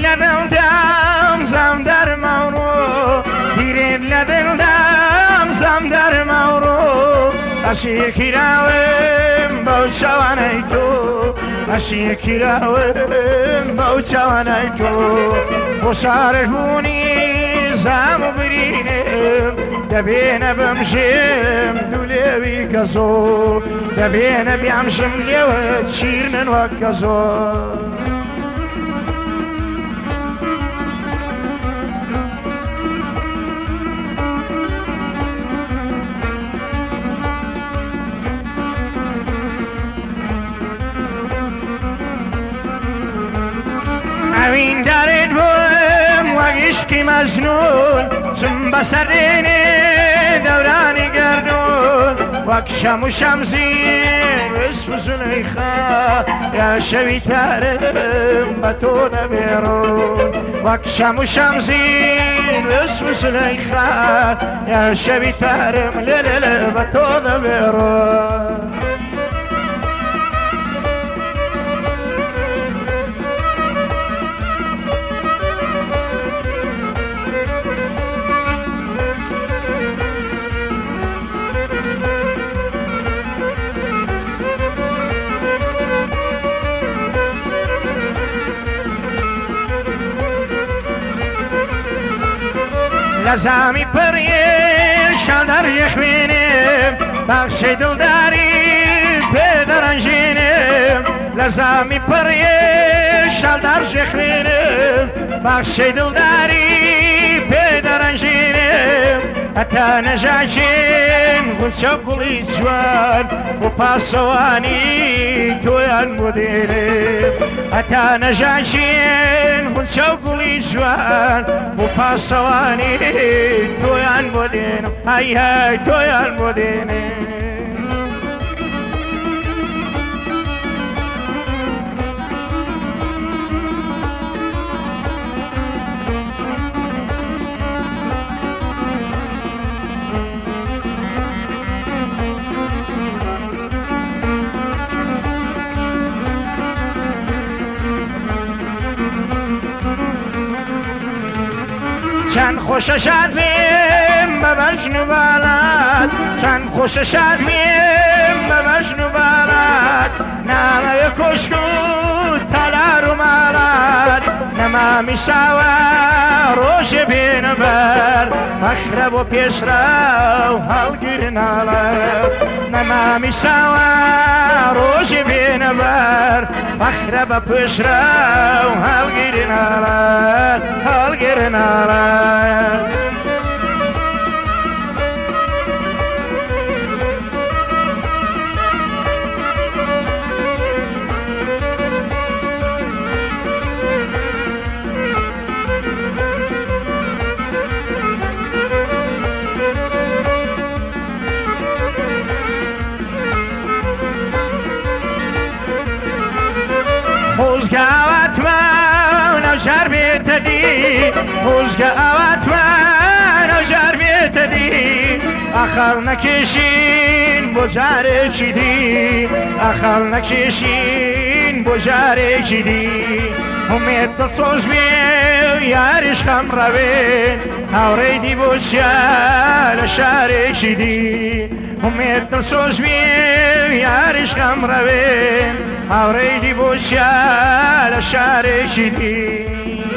لدلدم زم در مورو دیرین لدلدم زم در مورو اشیکی راویم با شوانای تو اشیکی راویم با شوانای تو بسارش بونی زم برینم دبینه بمشیم دولوی کسو دبینه بیامشم لیوت شیرنن و کسو اوین دارد بوم و عشقی مجنون چون بسرینه دورانی گردون وک شم و شمزین اسم زلیخا یا شوی ترم با تو نبیرون وک شم و شمزین اسم زلیخا یا شوی ترم لیلیلی با تو نبیرون لزامی پریشان در یخوینم بخش دلداری پدرنجینم لزامی پریشان در یخوینم بخش دلداری پدرنجینم اتا نجاجین گلچه گلی جوان و پاسوانی تویان بودینم اتا نجاجین گلچه گلی جوان و پاسوانی تویان بودینم های های تویان بودینم چند خوش شدیم به مجنو بلد چند خوش شدیم به مجنو بلد نمه کشکو تلر و ملد نمه می شوه روش بین بر مخرب و پیش رو حل گیر نلد نمه می شوه روش بین بر مخرب و پیش رو حل گیر نلد حل گیر نلد حوزگاوت من نجار بیتدی حوزگاوت من نجار بیتدی آخر نکشین بجاره چیدی آخر نکشین بجاره چیدی امید دلسوز بی یارش خم روین هوری دی بوشیار شاره چیدی امید دلسوز بی یارش خم روین هوری دی بوشیار شاره چیدی